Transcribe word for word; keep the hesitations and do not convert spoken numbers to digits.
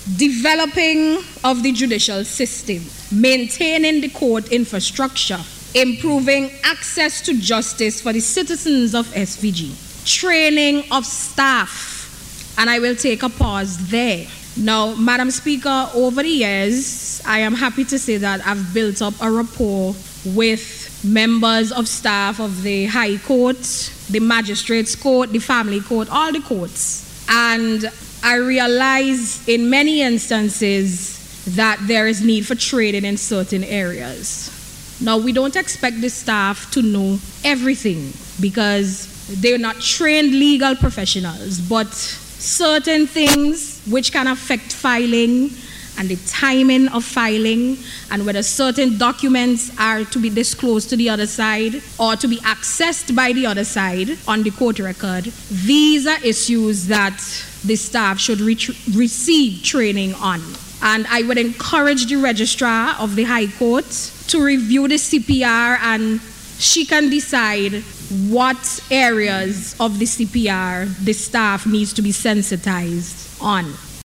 developing of the judicial system, maintaining the court infrastructure, improving access to justice for the citizens of S V G, training of staff, and I will take a pause there. Now, Madam Speaker, over the years, I am happy to say that I've built up a rapport with members of staff of the High Court, the Magistrates Court, the Family Court, all the courts. And I realize in many instances that there is need for training in certain areas. Now, we don't expect the staff to know everything because they're not trained legal professionals, but certain things which can affect filing and the timing of filing and whether certain documents are to be disclosed to the other side or to be accessed by the other side on the court record. These are issues that the staff should re- receive training on. And I would encourage the registrar of the High Court to review the C P R, and she can decide what areas of the C P R the staff needs to be sensitized on.